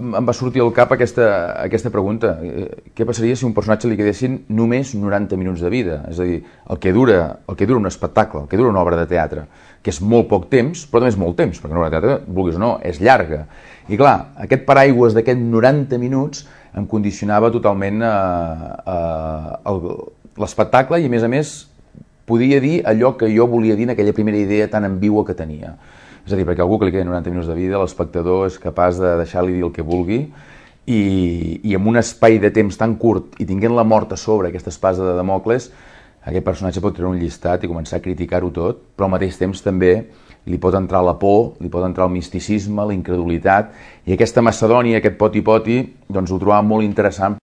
em va sortir al cap aquesta pregunta. Què passaria si a un personatge li quedessin només 90 minuts de vida? És a dir, el que dura un espectacle, el que dura una obra de teatre, que és molt poc temps, però també és molt temps, perquè una obra de teatre, vulguis o no, és llarga. I clar, aquest paraigües d'aquests 90 minuts em condicionava totalment l'espectacle i, a més, podia dir allò que jo volia dir en aquella primera idea tan ambigua que tenia. És a dir, perquè algú que li queden 90 minuts de vida, l'espectador és capaç de deixar-li dir el que vulgui i en un espai de temps tan curt i tinguent la mort a sobre, aquesta espasa de Damocles, aquest personatge pot treure un llistat i començar a criticar-ho tot, però al mateix temps també li pot entrar la por, li pot entrar el misticisme, la incredulitat, i aquesta Macedònia, aquest poti-poti, doncs ho trobava molt interessant.